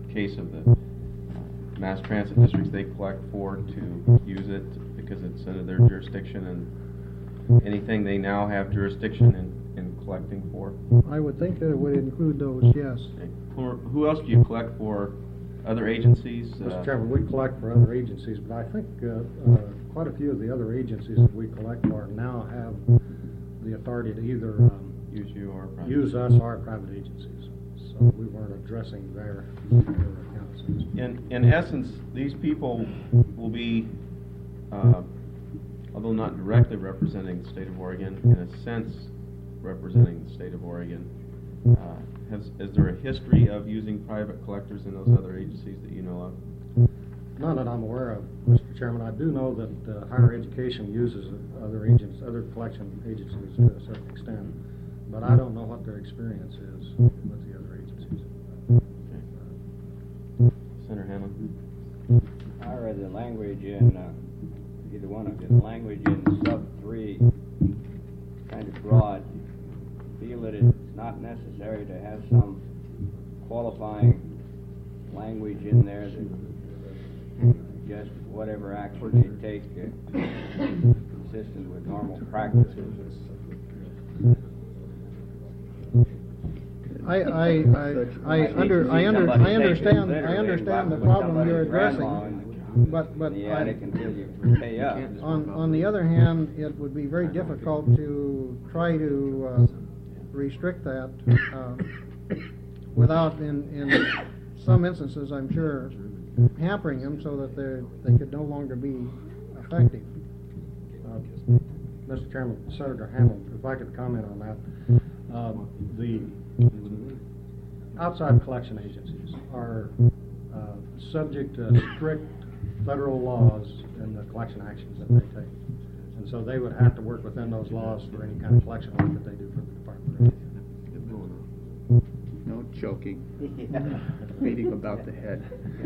case of the mass transit districts, they collect for to use it because it's under their jurisdiction, and anything they now have jurisdiction in collecting for? I would think that it would include those, yes. Okay. Who else do you collect for? Other agencies? Mr. Chairman, we collect for other agencies, but I think quite a few of the other agencies that we collect for now have the authority to either use you or private. Use us or private agencies. So we weren't addressing their accounts. In essence, these people will be, although not directly representing the state of Oregon, in a sense representing the state of Oregon. Is there a history of using private collectors in those other agencies that you know of? None that I'm aware of, Mr. Chairman. I do know that higher education uses other collection agencies to a certain extent, but I don't know what their experience is with the other agencies. Okay. Senator Hanlon. I read the language in either one of them. The language in sub 3 kind of broad. Feel that it's not necessary to have some qualifying language in there that just whatever action they take consistent with normal practices. I understand the problem you're addressing, but on the other hand, it would be very difficult to try to restrict that without, in some instances, I'm sure, hampering them so that they could no longer be effective. Mr. Chairman, Senator Hamlin, if I could comment on that. The outside collection agencies are subject to strict federal laws in the collection actions that they take. And so they would have to work within those laws for any kind of collection work that they do for the Department of Revenue. No joking. Beating about the head.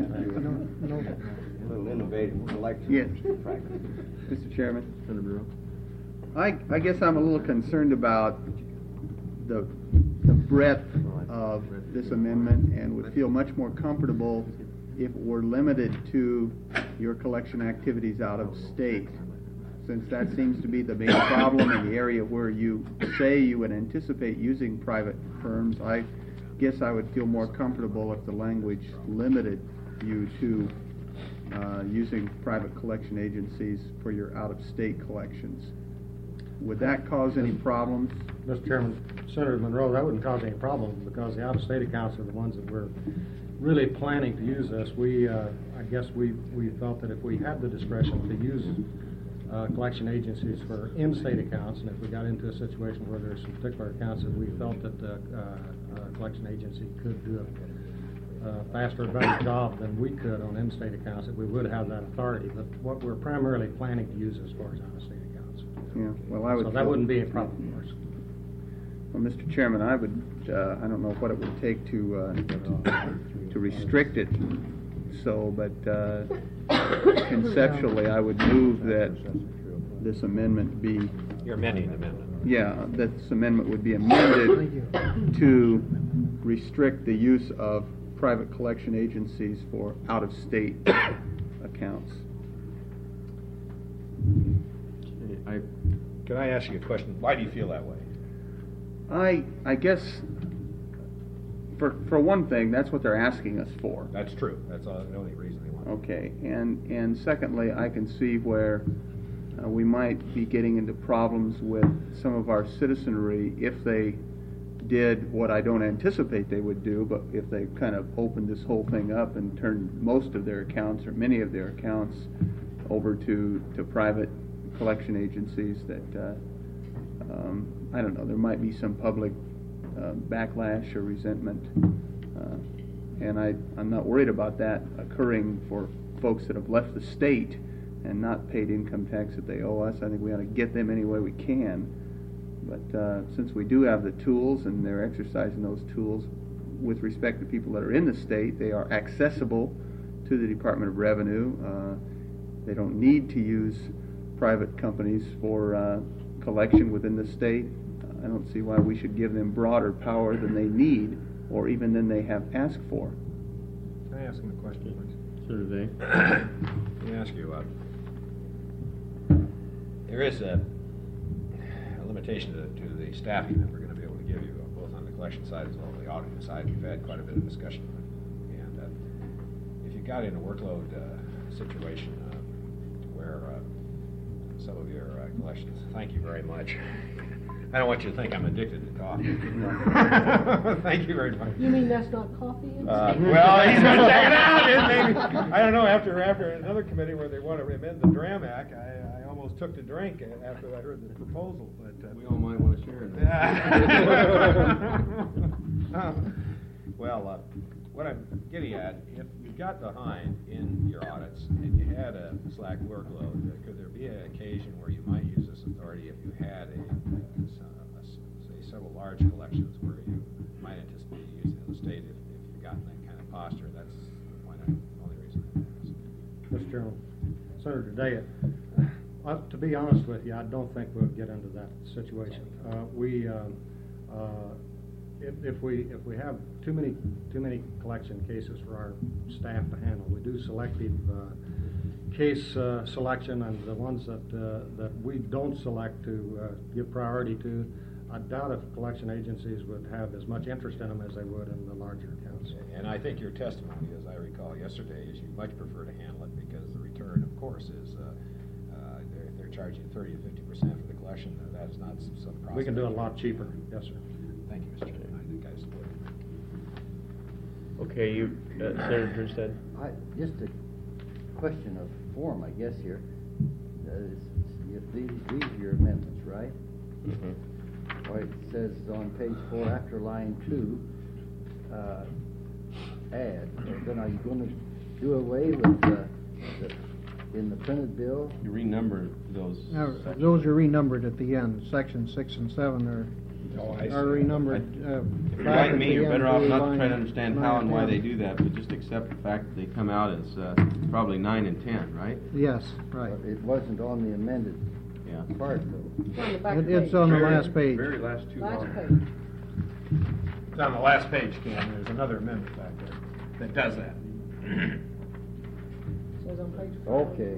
A little innovative collection. Yes. Mr. Chairman. Senator Bureau. I guess I'm a little concerned about the breadth of this amendment, and would feel much more comfortable if it were limited to your collection activities out of state, since that seems to be the main problem in the area where you say you would anticipate using private firms. I guess I would feel more comfortable if the language limited you to using private collection agencies for your out-of-state collections. Would that cause any problems? Mr. Chairman, Senator Monroe, that wouldn't cause any problems because the out-of-state accounts are the ones that we're really planning to use this. I guess we felt that if we had the discretion to use collection agencies for in-state accounts, and if we got into a situation where there's some particular accounts that we felt that the collection agency could do a faster, better job than we could on in-state accounts, that we would have that authority. But what we're primarily planning to use as far as out-of-state accounts. Yeah, well, I would. So that wouldn't be a problem for us. Well, Mr. Chairman, I don't know what it would take to restrict it. So, but conceptually, I would move that this amendment be. You're amending the amendment. Yeah, that this amendment would be amended to restrict the use of private collection agencies for out-of-state accounts. Can I ask you a question? Why do you feel that way? I guess, for one thing, that's what they're asking us for. That's true. That's the only reason they want it. Okay, and secondly, I can see where we might be getting into problems with some of our citizenry if they did what I don't anticipate they would do, but if they kind of opened this whole thing up and turned most of their accounts or many of their accounts over to private collection agencies, that I don't know, there might be some public backlash or resentment, and I'm not worried about that occurring for folks that have left the state and not paid income tax that they owe us. I think we ought to get them any way we can, but since we do have the tools and they're exercising those tools with respect to people that are in the state, they are accessible to the Department of Revenue. They don't need to use private companies for collection within the state. I don't see why we should give them broader power than they need or even than they have asked for. Can I ask him a question, please? Senator Day? Let me ask you, there is a limitation to the staffing that we're going to be able to give you, both on the collection side as well as the auditing side. We've had quite a bit of discussion. And if you got in a workload situation where some of your collections, thank you very much. I don't want you to think I'm addicted to coffee. Thank you very much. You mean that's not coffee? Well, he's going to check it out. Maybe, I don't know. After another committee where they want to amend the Dram Act, I almost took to drink after I heard the proposal. But We all might want to share in that. Well, what I'm getting at, if you got behind in your audits and you had a slack workload, could there be an occasion where you might use this authority if you had say several large collections where you might anticipate using the state if you got in that kind of posture? That's the only reason I asked. Mr. Chairman, Senator Day, to be honest with you, I don't think we'll get into that situation. If we have too many collection cases for our staff to handle, we do selective case selection, and the ones that we don't select to give priority to, I doubt if collection agencies would have as much interest in them as they would in the larger accounts. And I think your testimony, as I recall yesterday, is you much prefer to handle it because the return, of course, is they're charging 30 to 50% for the collection. That is not some process. We can do it a lot cheaper. Yes, sir. Thank you, Mr. Chairman. I think I support it. Okay, you, Senator Drinstead? Just a question of form, I guess, here. If these are your amendments, right? Mm-hmm. Or it says on page 4, after line 2, add. Then are you going to do away with in the printed bill? You renumber those sections. Those are renumbered at the end. Section 6 and 7 are renumbered. If you're like me, you're better off not to try to line understand 9 how and and why 10. they do that, but just accept the fact that they come out as probably 9 and 10, right? Yes, right. It wasn't on the amended Yeah. part, though. It's on the back It's page. on the last page. Very last two Last lines. page. It's on the last page, Ken. There's another amendment back there that does that. Says on page 4. Okay.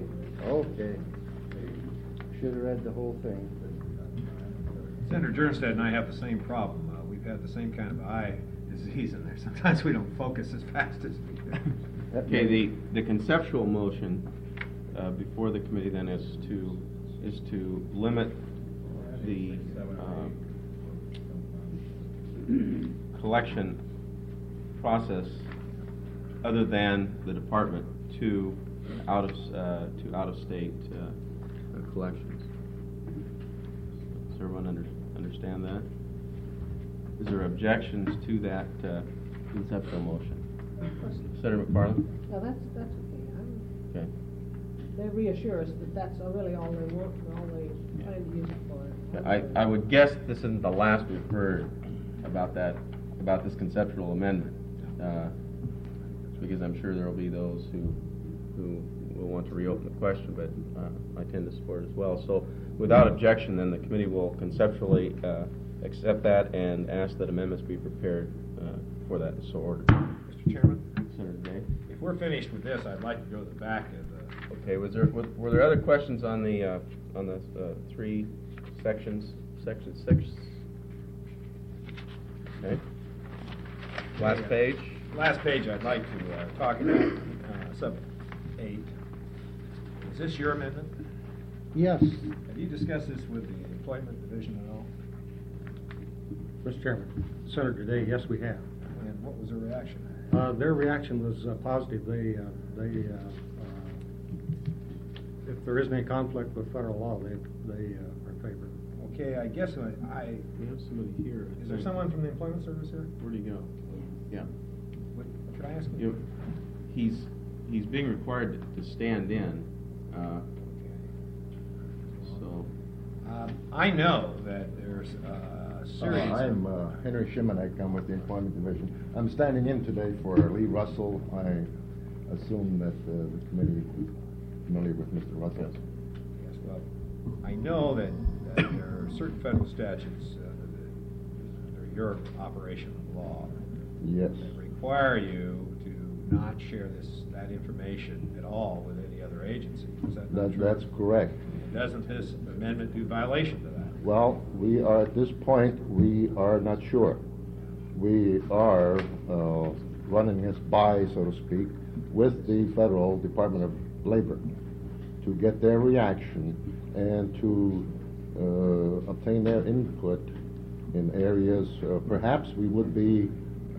Should have read the whole thing. Senator Jernstead and I have the same problem. We've had the same kind of eye disease in there. Sometimes we don't focus as fast as we do. Okay, the conceptual motion before the committee then is to limit the collection process other than the department to out of state collections. Does everyone understand that? Is there objections to that conceptual motion? Senator McFarland? No, that's okay. Okay. They reassure us that that's really all they want, and all they plan to use it for. I would guess this isn't the last we've heard about this conceptual amendment, because I'm sure there will be those who will want to reopen the question, but I tend to support it as well. So without objection, then the committee will conceptually accept that and ask that amendments be prepared for that, so ordered. Mr. Chairman, Senator Day? if we're finished with this, I'd like to go to the back of the... Okay, were there other questions on the three sections, section 6? Okay. Last page. Last page I'd like to talk about, sub 8. Is this your amendment? Yes. Have you discussed this with the Employment Division at all? Mr. Chairman, Senator Day, yes, we have. And what was their reaction? Their reaction was positive. They if there isn't any conflict with federal law, they are in favor. Okay, I guess We have somebody here. is there someone from the Employment Service here? Where'd he go? Yeah. Could I ask him? He's being required to stand in, so. I know that there's a series I'm Henry Shimanek. I'm with the Employment Division. I'm standing in today for Lee Russell. I assume that the committee is familiar with Mr. Russell. Yes, well, I know that there are certain federal statutes that are your operation of law Yes. that require you to not share that information at all with any other agency. Is that not true? That's correct. Doesn't this amendment do violation to that? Well, we are, at this point, we are not sure. We are running this by, so to speak, with the Federal Department of Labor to get their reaction and to obtain their input in areas perhaps we would be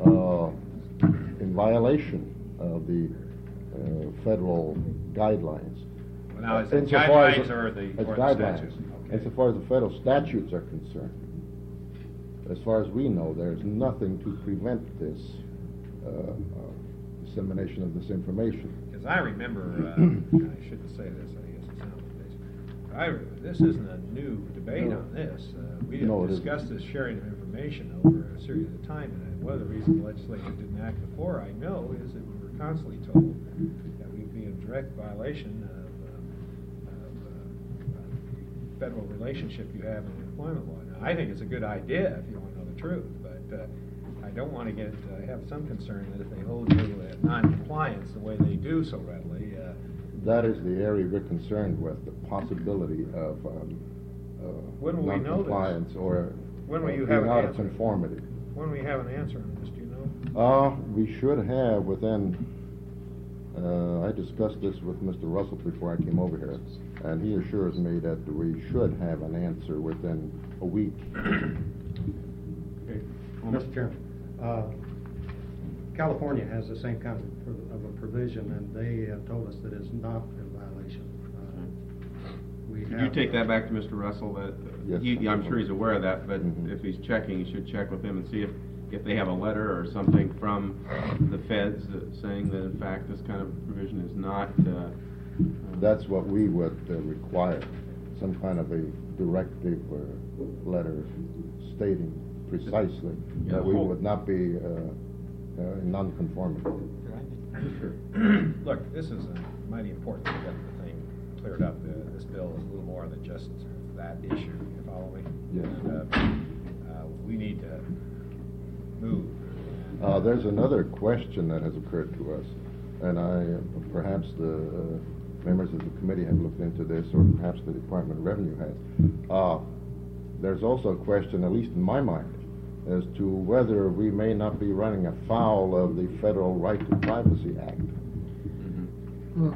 in violation of the federal guidelines. Well, now, is it Insofar as guidelines or the guidelines. statutes? Okay. Insofar as the federal statutes are concerned, as far as we know, there's nothing to prevent this dissemination of this information. Because I remember, I shouldn't say this, I guess it sounds basic. This isn't a new debate on this. We No, have it discussed this sharing of information over a series of time, and one of the reasons the legislature didn't act before, I know, is that we were constantly told that we'd be in direct violation of federal relationship you have in employment law. Now, I think it's a good idea if you want to know the truth, but I don't want to have some concern that if they hold you at non-compliance the way they do so readily. That is the area we're concerned with, the possibility of When will we know this? non-compliance or When will you being have an out of answer? conformity. When we have an answer on this, do you know? We should have within, I discussed this with Mr. Russell before I came over here, and he assures me that we should have an answer within a week. Okay. Mr. Chairman, California has the same kind of a provision, and they have told us that it's not in violation. Could you take that back to Mr. Russell? That Yes. I'm sure he's aware of that, but Mhm. if he's checking, he should check with him and see if they have a letter or something from the feds saying that in fact this kind of provision is not. That's what we would require, some kind of a directive or letter stating precisely that we would not be in non-conformity. Look, this is mighty important to get the thing cleared up. This bill is a little more than just that issue. You follow me? Yes. And, we need to move. There's another question that has occurred to us, and perhaps the members of the committee have looked into this, or perhaps the Department of Revenue has. There's also a question, at least in my mind, as to whether we may not be running afoul of the Federal Right to Privacy Act. Well,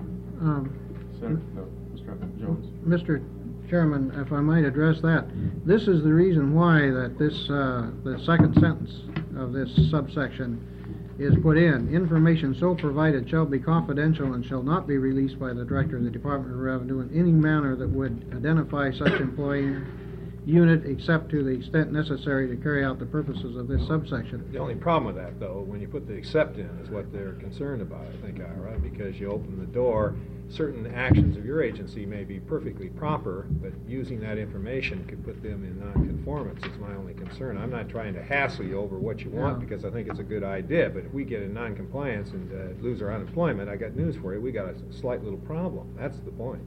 Mr. Jones. Mr. Chairman, if I might address that, this is the reason why that this, the second sentence of this subsection is put in. Information so provided shall be confidential and shall not be released by the Director of the Department of Revenue in any manner that would identify such employee unit except to the extent necessary to carry out the purposes of this subsection. The only problem with that, though, when you put the except in, is what they're concerned about, I think, Ira, because you open the door. Certain actions of your agency may be perfectly proper, but using that information could put them in non-conformance is my only concern. I'm not trying to hassle you over what you want, Yeah. because I think it's a good idea, but if we get in non-compliance and lose our unemployment, I got news for you, we got a slight little problem. That's the point.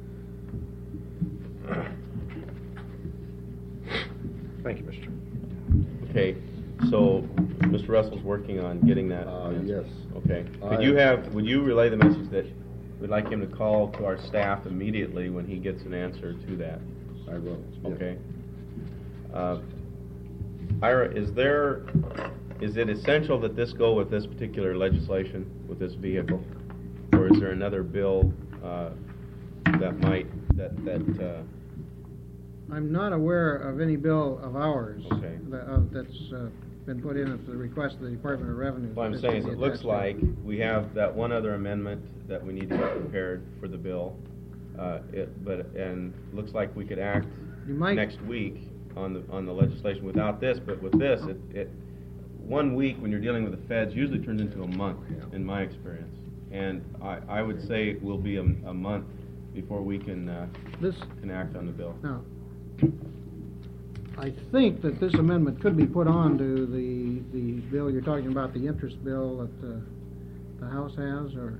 Thank you, Mr. Chairman. Okay, so Mr. Russell's working on getting that. Yes. Okay. I- Would you relay the message that we'd like him to call to our staff immediately when he gets an answer to that? I will. yes. Okay. Ira, is it essential that this go with this particular legislation, with this vehicle? Or is there another bill that I'm not aware of any bill of ours Okay. that's been put in at the request of the Department of Revenue. what I'm This saying is can it be looks attached like we have that one other amendment that we need to get prepared for the bill. And looks like we could act You might- next week on the legislation without this, but with this, it 1 week when you're dealing with the feds usually turns into a month, in my experience. And I would say it will be a month before we can act on the bill. Now, I think that this amendment could be put on to the bill you're talking about, the interest bill that the House has, or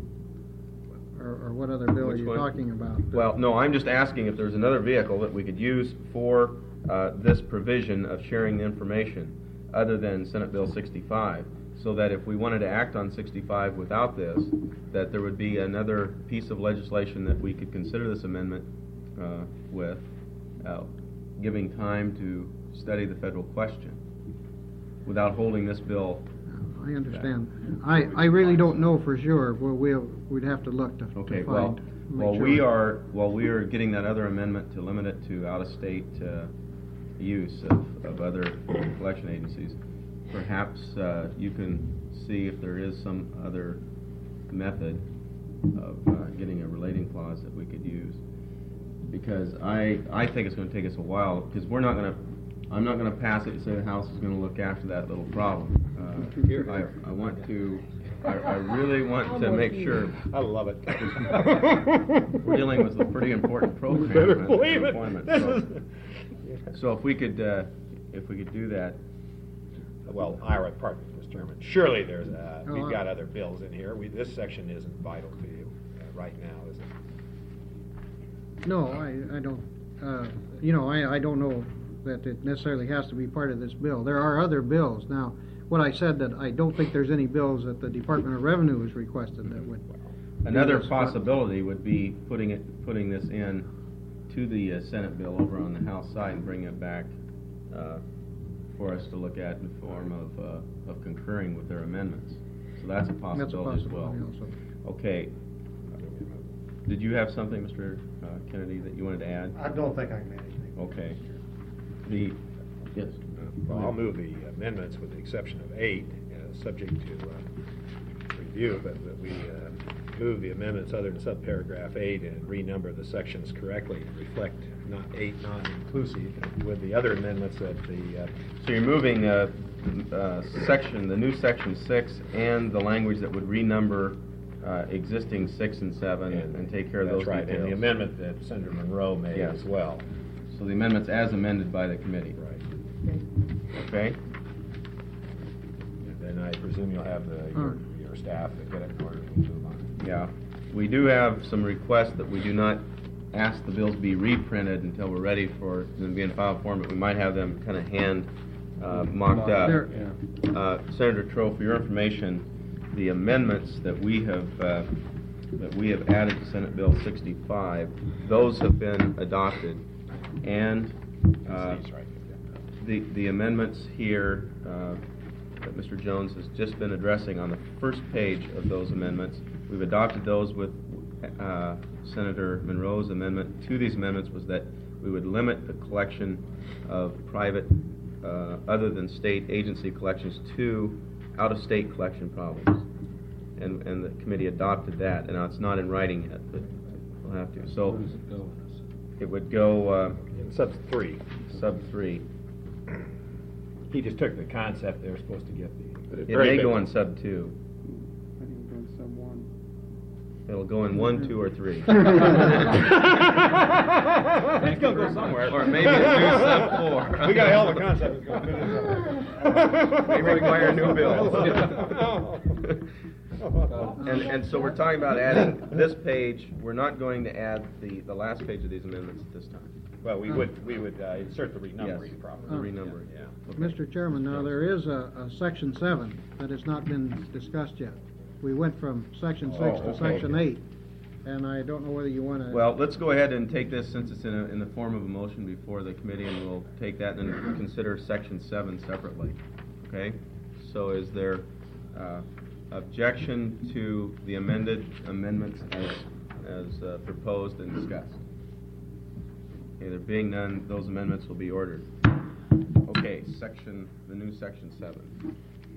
what other bill are Which you one? talking about? Well, no, I'm just asking if there's another vehicle that we could use for this provision of sharing the information, other than Senate Bill 65. so that if we wanted to act on 65 without this, that there would be another piece of legislation that we could consider this amendment with, giving time to study the federal question without holding this bill. I understand. I really don't know for sure. We'd have to look to Okay, find. well, make sure. while we are getting that other amendment to limit it to out-of-state use of other collection agencies, perhaps you can see if there is some other method of getting a relating clause that we could use. Because I think it's going to take us a while, because I'm not going to pass it and say the House is going to look after that little problem. I really want to make sure. I love it. We're dealing with a pretty important program. Better on believe it. employment. This So if we could do that. Well, Ira, pardon me, Mr. Chairman. Surely there's, Oh, we've got other bills in here. This section isn't vital to you right now, is it? No, I don't. I don't know that it necessarily has to be part of this bill. There are other bills. Now, what I said, that I don't think there's any bills that the Department of Revenue has requested that would. Another Yes, possibility would be putting this in to the Senate bill over on the House side and bringing it back for us to look at in the form of concurring with their amendments. So that's a possibility as well. Also. Okay. Did you have something, Mr. Kennedy, that you wanted to add? I don't think I can add anything. Okay. Yes. Well, I'll move the amendments with the exception of 8, subject to review, but we move the amendments other than subparagraph 8 and renumber the sections correctly to reflect not 8 non-inclusive with the other amendments that the... So you're moving the new section 6 and the language that would renumber existing 6 and 7 and take care of those That's right, details. and the amendment that Senator Monroe made Yes. as well. So the amendments as amended by the committee. Right. Okay? And then I presume you'll have your staff to get it in order to move on. Yeah. We do have some requests that we do not ask the bills be reprinted until we're ready for them to be in file form, but we might have them kind of hand mocked up. There- Senator Troe, for your information, the amendments that we have added to Senate Bill 65, those have been adopted, and That's right. the amendments here that Mr. Jones has just been addressing on the first page of those amendments, we've adopted those with Senator Monroe's amendment to these amendments was that we would limit the collection of private, other than state agency collections to out-of-state collection problems. And the committee adopted that, and now it's not in writing yet, but we'll have to. So Where does it go? it would go In sub 3. sub 3. He just took the concept they're supposed to get the... It may go in sub 2. I think we're in sub 1. It'll go in 1, 2, or 3. It's gonna go somewhere. Or maybe it's new sub 4. We got a hell of a concept. It's gonna fit in somewhere. May require new bills. And so we're talking about adding this page. We're not going to add the last page of these amendments at this time. Well, we would insert the Yes, renumbering the properly. renumbering. Yeah. Mr. Chairman, now there is a section 7 that has not been discussed yet. We went from section 6 Oh, to okay. section 8, and I don't know whether you want to... Well, let's go ahead and take this since it's in the form of a motion before the committee, and we'll take that and then consider section 7 separately. Okay? So is there objection to the amendments as proposed and discussed? Okay, there being none, those amendments will be ordered. Okay, the new section 7.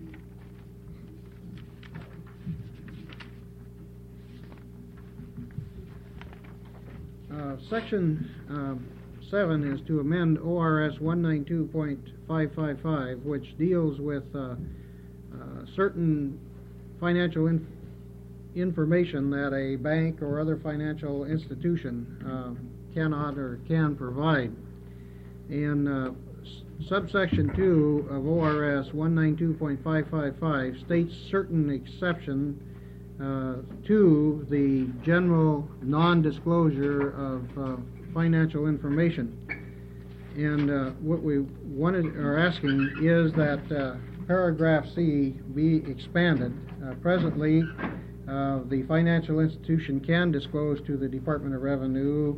Section 7 is to amend ORS 192.555, which deals with certain financial information that a bank or other financial institution cannot or can provide. And subsection 2 of ORS 192.555 states certain exception to the general non-disclosure of financial information. And what we are asking is that paragraph C be expanded. Presently, the financial institution can disclose to the Department of Revenue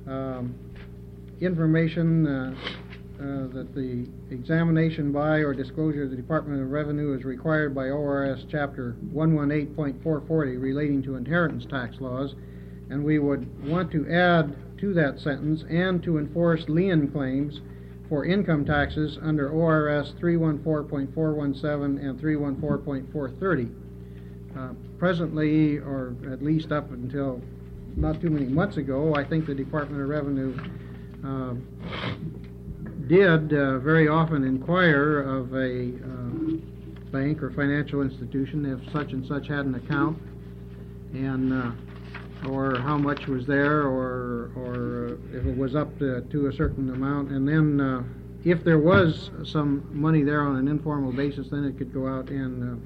information that the examination by or disclosure of the Department of Revenue is required by ORS Chapter 118.440 relating to inheritance tax laws, and we would want to add to that sentence, and to enforce lien claims for income taxes under ORS 314.417 and 314.430. Presently, or at least up until not too many months ago, I think the Department of Revenue did very often inquire of a bank or financial institution if such and such had an account, and or how much was there, or if it was up to a certain amount, and then if there was some money there on an informal basis, then it could go out and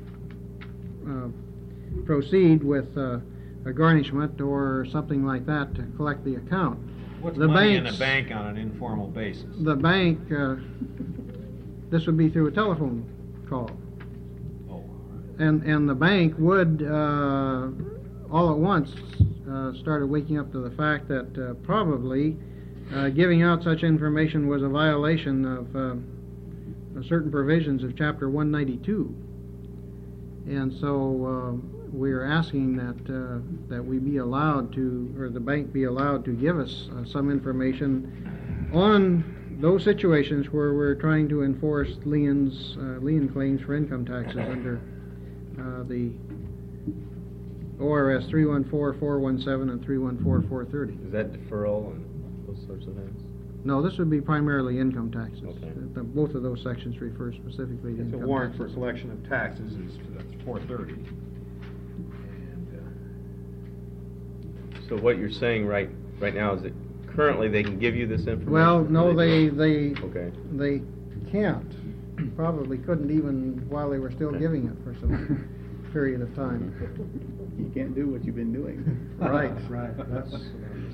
proceed with a garnishment or something like that to collect the account. What's The money in a banks- bank on an informal basis? The bank, this would be through a telephone call. Oh, all right. And the bank would, all at once, started waking up to the fact that probably giving out such information was a violation of certain provisions of Chapter 192. And so we are asking that we be allowed to, or the bank be allowed to give us some information on those situations where we're trying to enforce lien claims for income taxes under the ORS 314.417 and 314.430. Is that deferral and those sorts of things? No, this would be primarily income taxes. Okay. Both of those sections refer specifically to It's a income warrant for taxes. collection of taxes, that's 430. And, So what you're saying right now is that currently they can give you this information? Well, no, Or they don't? they can't. Probably couldn't even while they were still Okay. giving it for some period of time. You can't do what you've been doing. Right, that's, The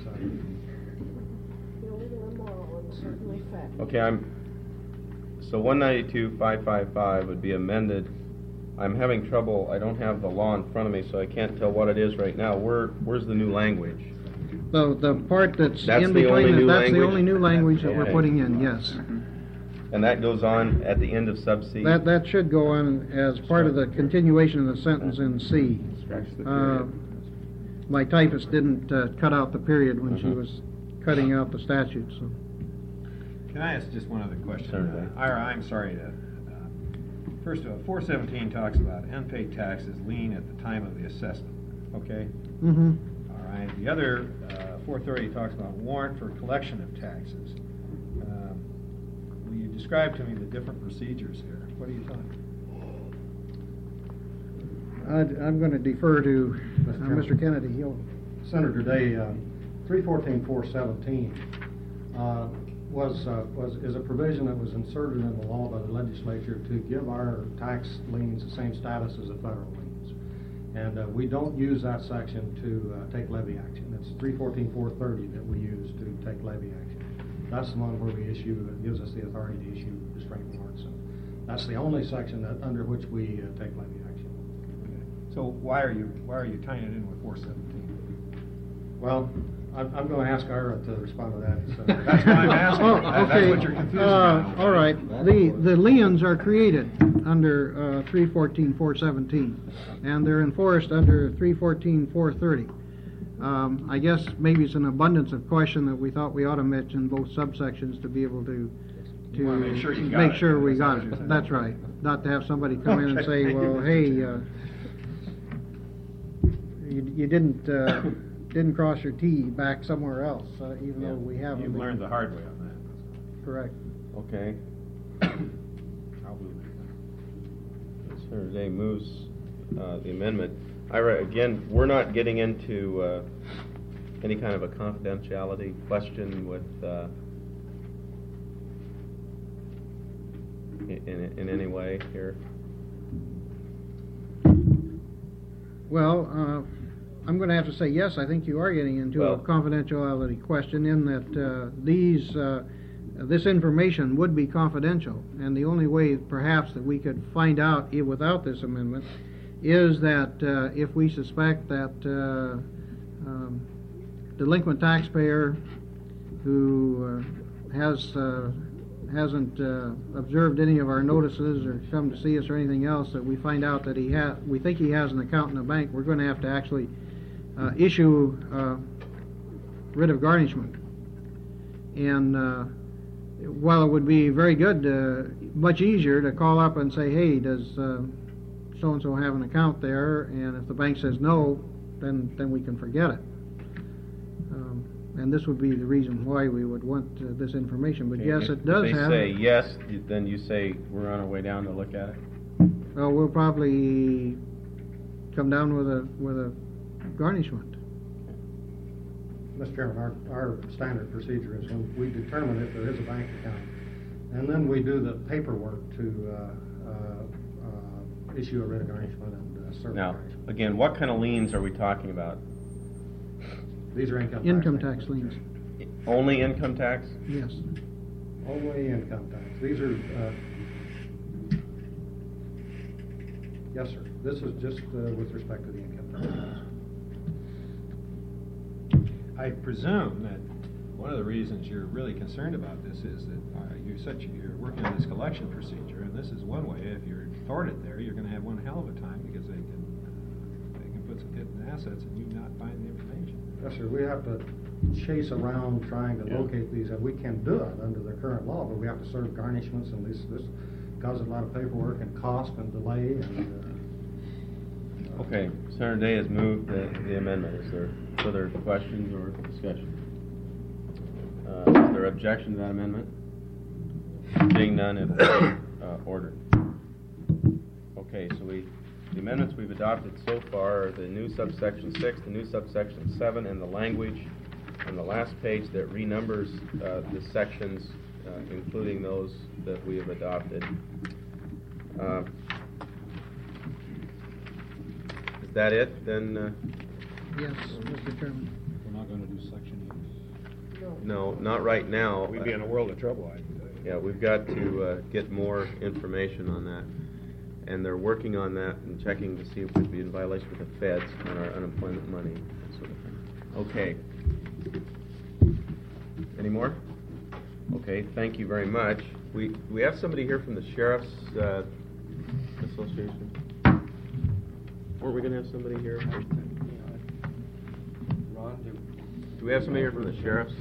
only immoral one certainly fact. Okay, so 192.555 would be amended. I'm having trouble, I don't have the law in front of me, so I can't tell what it is right now. Where's the new language? The part that's That's in the only between, new that's the language? only new language that we're Okay. putting in, yes. And that goes on at the end of sub C? That should go on as part of the continuation of the sentence in C. Scratch the Uh, period. My typist didn't cut out the period when she Mhm. was cutting out the statute, so. can I ask just one other question? Certainly. Ira, I'm sorry to, first of all, 417 talks about unpaid taxes lien at the time of the assessment, okay? Mm-hmm. All right, the other, 430 talks about warrant for collection of taxes. Will you describe to me the different procedures here? What are you talking about? I'm going to defer to Chairman. Mr. Kennedy. He'll. Senator Day, 314.417 is a provision that was inserted in the law by the legislature to give our tax liens the same status as the federal liens. And we don't use that section to take levy action. It's 314.430 that we use to take levy action. That's the one where we issue, it gives us the authority to issue restraint warrants. And that's the only section under which we take levy action. So why are you tying it in with 417? Well, I'm going to ask Ira to respond to that. So. That's why I'm asking. Oh, That's okay. what you're confusing me on. All right. The liens are created under 314.417, and they're enforced under 314.430. I guess maybe it's an abundance of question that we thought we ought to mention both subsections to be able to You wanna make sure you got make it. sure we That's got what you're it. saying. That's right. Not to have somebody come in and Okay, say, thank you, well, Mr. hey, Chair. you didn't cross your T back somewhere else, even though we have. You've them. learned the hard way on that. Correct. Okay. I'll move it. Senator Day moves the amendment. Ira, again, we're not getting into any kind of a confidentiality question with in any way here. Well, I'm going to have to say yes. I think you are getting into a Well- confidentiality question in that these this information would be confidential, and the only way perhaps that we could find out without this amendment is that if we suspect that delinquent taxpayer who hasn't observed any of our notices or come to see us or anything else, that we find out that we think he has an account in a bank, we're going to have to actually issue writ of garnishment. And while it would be very good, much easier to call up and say, hey, does so-and-so have an account there? And if the bank says no, then we can forget it. And this would be the reason why we would want this information. But yes, it does have... If they say yes, then you say we're on our way down to look at it? Well, we'll probably come down with a garnishment. Mr. Chairman, our standard procedure is when we determine if there is a bank account, and then we do the paperwork to issue a writ of garnishment and serve Now, garnishment. again, what kind of liens are we talking about? These are Income tax liens. Only income tax? Yes. Only income tax. These are, yes, sir. This is just with respect to the income tax. I presume that one of the reasons you're really concerned about this is that you're working on this collection procedure, and this is one way. If you're thwarted there, you're going to have one hell of a time because they can put some hidden assets and you not find the information. Yes, sir. We have to chase around trying to locate these, and we can do it under the current law, but we have to serve garnishments, and this causes a lot of paperwork and cost and delay. And Okay, Senator Day has moved the amendment. Is there further questions or discussion? Is there objection to that amendment? Being none, it's ordered. Okay, so the amendments we've adopted so far are the new subsection 6, the new subsection 7, and the language on the last page that renumbers the sections, including those that we have adopted. Is that it, then? Yes, Mr. Chairman. We're not going to do section No, not right now. We'd be in a world of trouble, I can tell you. Yeah, we've got to get more information on that. And they're working on that and checking to see if we'd be in violation with the feds on our unemployment money, that sort of thing. Okay. Any more? Okay, thank you very much. We have somebody here from the Sheriff's Association. Weren't we going to have somebody here? Do we have somebody here from the Sheriff's?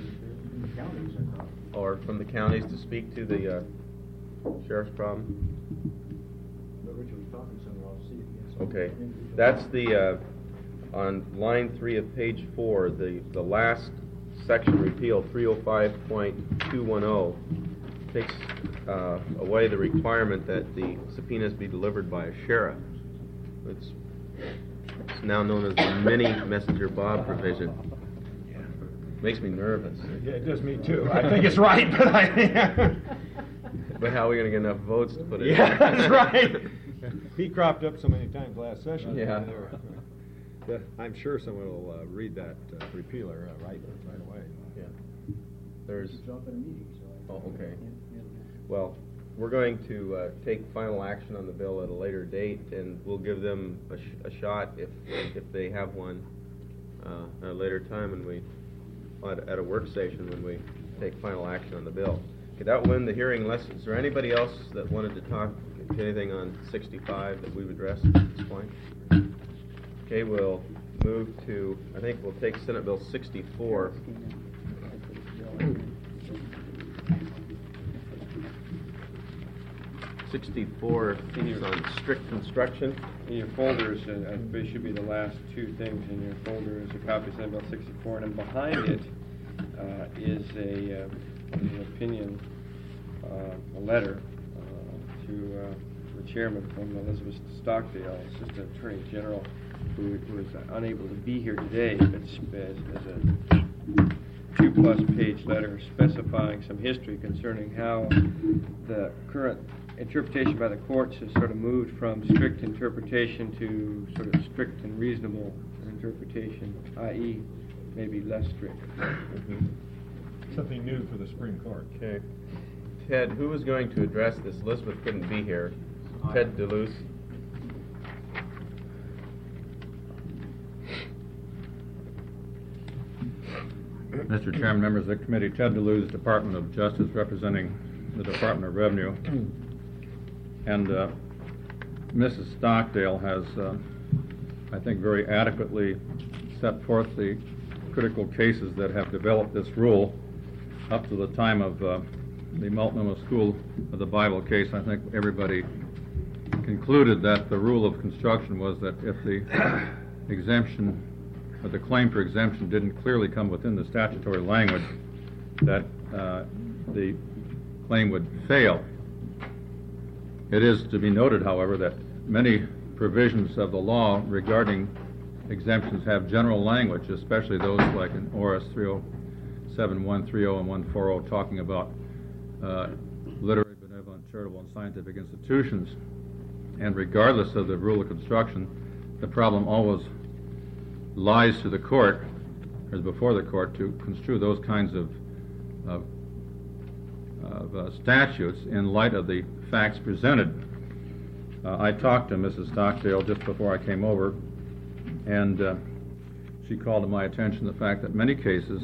Or from the counties to speak to the Sheriff's problem? Okay, that's the, on line 3 of page 4, the last section repeal, 305.210, takes away the requirement that the subpoenas be delivered by a sheriff. It's now known as the mini Messenger Bob provision. Makes me nervous. Yeah, it does me too. I think it's right, but But how are we going to get enough votes to put it Yeah, in? that's right. He cropped up so many times last session. Yeah. I'm sure someone will read that repealer right away. Yeah. There's. Oh, okay. Well, we're going to take final action on the bill at a later date, and we'll give them a shot if they have one at a later time, and at a work session when we take final action on the bill. Okay, that will end the hearing. Unless, is there anybody else that wanted to talk to anything on 65 that we've addressed at this point? Okay, we'll move to, I think we'll take Senate Bill 64. Is on strict construction. In your folders, they should be the last two things in your folder, is a copy of Senate Bill 64, and behind it is an opinion, a letter to the chairman from Elizabeth Stockdale, Assistant Attorney General, who is unable to be here today, but as a 2+ page letter specifying some history concerning how the current interpretation by the courts has sort of moved from strict interpretation to sort of strict and reasonable interpretation, i.e. maybe less strict. Something new for the Supreme Court. Okay. Ted, who was going to address this? Elizabeth couldn't be here. Ted DeLuce. Mr. Chairman, members of the committee, Ted DeLuze, Department of Justice, representing the Department of Revenue. And Mrs. Stockdale has, I think, very adequately set forth the critical cases that have developed this rule. Up to the time of the Multnomah School of the Bible case, I think everybody concluded that the rule of construction was that if the exemption, or the claim for exemption didn't clearly come within the statutory language, that the claim would fail. It is to be noted, however, that many provisions of the law regarding exemptions have general language, especially those like in ORS 307, 130, and 140, talking about literary, benevolent, charitable, and scientific institutions. And regardless of the rule of construction, the problem always lies to the court, or is before the court, to construe those kinds of statutes in light of the facts presented. I talked to Mrs. Stockdale just before I came over, and she called to my attention the fact that many cases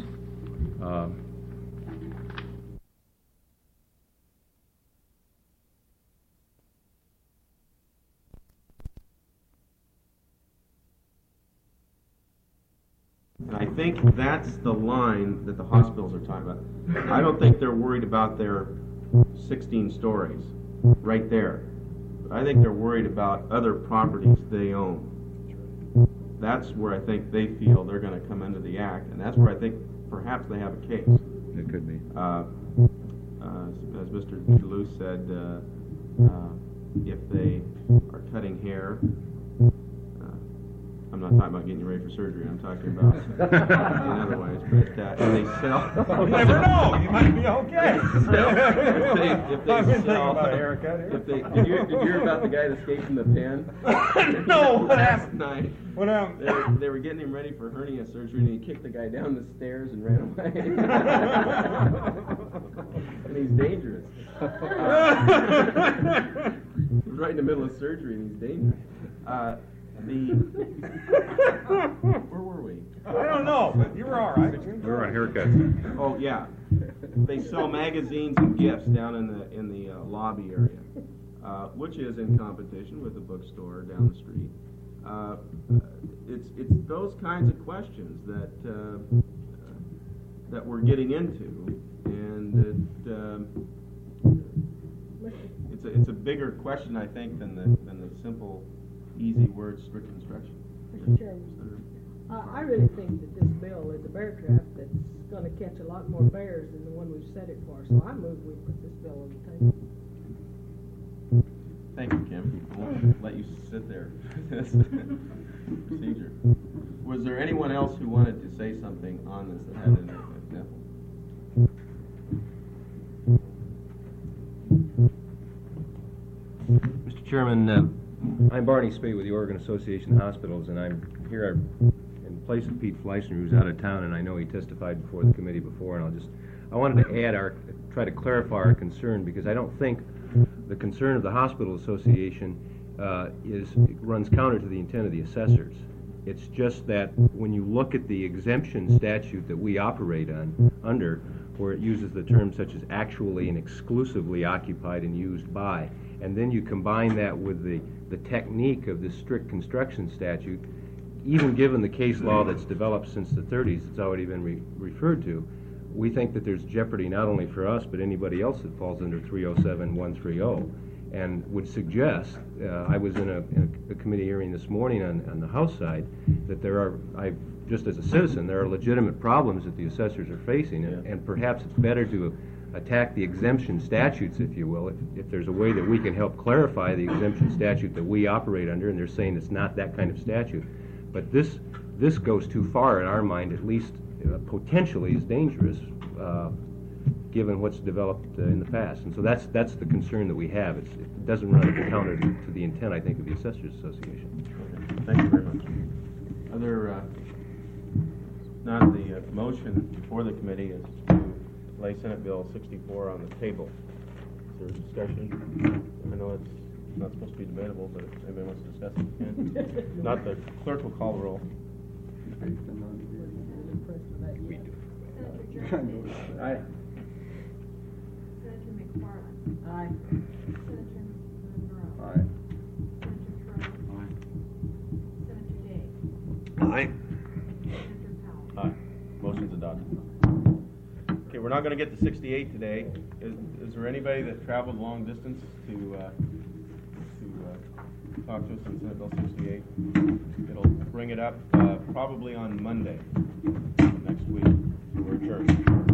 And I think that's the line that the hospitals are talking about. I don't think they're worried about their 16 stories right there. I think they're worried about other properties they own. That's where I think they feel they're going to come under the act, and that's where I think perhaps they have a case. it could be. As Mr. DeLuce said, if they are cutting hair, I'm not talking about getting you ready for surgery. I'm talking about in other ways. But if they sell, You never know. You might be okay. if they I've been thinking sell, about a haircut here. did you hear about the guy that escaped from the pen? No, what Last happened? night. What happened? They were getting him ready for hernia surgery, and he kicked the guy down the stairs and ran away. And he's dangerous. He's right in the middle of surgery, and he's dangerous. Where were we? I don't know, but you were all right. We're on haircuts. Oh yeah, they sell magazines and gifts down in the lobby area, which is in competition with the bookstore down the street. It's those kinds of questions that we're getting into, and it's a bigger question, I think, than the simple, easy word strict construction. Mr. Chairman, I really think that this bill is a bear trap that's going to catch a lot more bears than the one we've set it for. So I move we put this bill on the table. Thank you, Kim. I won't let you sit there for this procedure. Was there anyone else who wanted to say something on this that had an example? Mr. Chairman, I'm Barney Spade with the Oregon Association of Hospitals, and I'm here in place of Pete Fleissner, who's out of town, and I know he testified before the committee before, and I wanted to try to clarify our concern, because I don't think the concern of the Hospital Association runs counter to the intent of the assessors. It's just that when you look at the exemption statute that we operate under, where it uses the terms such as actually and exclusively occupied and used by, and then you combine that with the technique of this strict construction statute, even given the case law that's developed since the 30s, it's already been referred to, we think that there's jeopardy not only for us, but anybody else that falls under 307, 130, and would suggest, I was in a committee hearing this morning on the House side, that just as a citizen, there are legitimate problems that the assessors are facing, and perhaps it's better to attack the exemption statutes, if you will, if there's a way that we can help clarify the exemption statute that we operate under, and they're saying it's not that kind of statute. But this goes too far in our mind, at least potentially is dangerous, given what's developed in the past. And so that's the concern that we have. It doesn't run counter to the intent, I think, of the Assessors Association. Okay. Thank you very much. Other, not the motion before the committee is to lay Senate Bill 64 on the table. Is there discussion? I know it's not supposed to be debatable, but if anybody wants to discuss it, you can. Not the clerk will call the roll. Aye. Senator McFarland. Aye. Senator Monroe. Aye. Senator Trump. Senator Day. Aye. Senator Powell. Aye. Motion's adopted. Okay, we're not going to get to 68 today. Is there anybody that traveled long distance to talk to us on Senate Bill 68? It'll bring it up probably on Monday next week. We're adjourned.